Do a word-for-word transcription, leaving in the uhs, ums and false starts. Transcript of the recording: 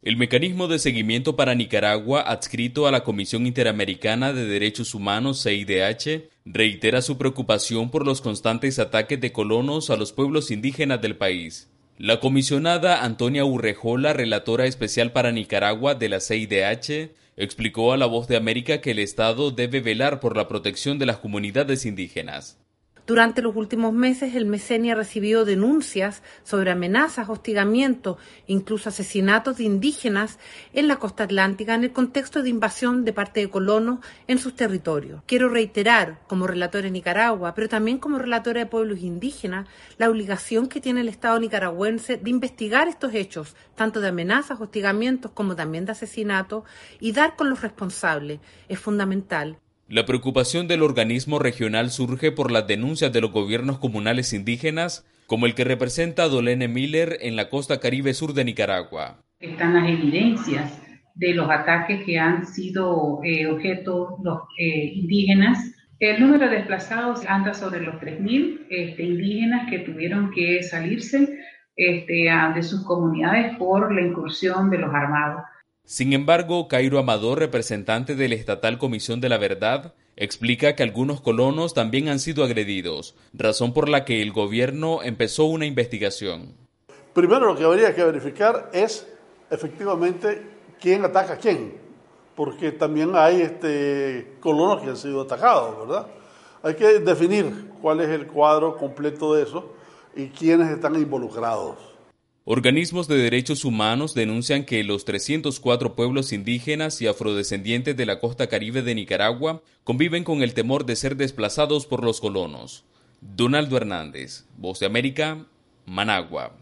El mecanismo de seguimiento para Nicaragua, adscrito a la Comisión Interamericana de Derechos Humanos C I D H, reitera su preocupación por los constantes ataques de colonos a los pueblos indígenas del país. La comisionada Antonia Urrejola, relatora especial para Nicaragua de la C I D H, explicó a La Voz de América que el Estado debe velar por la protección de las comunidades indígenas. Durante los últimos meses, el MECENI ha recibido denuncias sobre amenazas, hostigamientos, incluso asesinatos de indígenas en la costa atlántica en el contexto de invasión de parte de colonos en sus territorios. Quiero reiterar, como relatora de Nicaragua, pero también como relatora de pueblos indígenas, la obligación que tiene el Estado nicaragüense de investigar estos hechos, tanto de amenazas, hostigamientos, como también de asesinatos, y dar con los responsables. Es fundamental. La preocupación del organismo regional surge por las denuncias de los gobiernos comunales indígenas, como el que representa Dolene Miller en la costa caribe sur de Nicaragua. Están las evidencias de los ataques que han sido eh, objeto los eh, indígenas. El número de desplazados anda sobre los tres mil este, indígenas que tuvieron que salirse este, a, de sus comunidades por la incursión de los armados. Sin embargo, Cairo Amador, representante de la Estatal Comisión de la Verdad, explica que algunos colonos también han sido agredidos, razón por la que el gobierno empezó una investigación. Primero lo que habría que verificar es efectivamente quién ataca a quién, porque también hay este, colonos que han sido atacados, ¿verdad? Hay que definir cuál es el cuadro completo de eso y quiénes están involucrados. Organismos de derechos humanos denuncian que los trescientos cuatro pueblos indígenas y afrodescendientes de la costa caribe de Nicaragua conviven con el temor de ser desplazados por los colonos. Donaldo Hernández, Voz de América, Managua.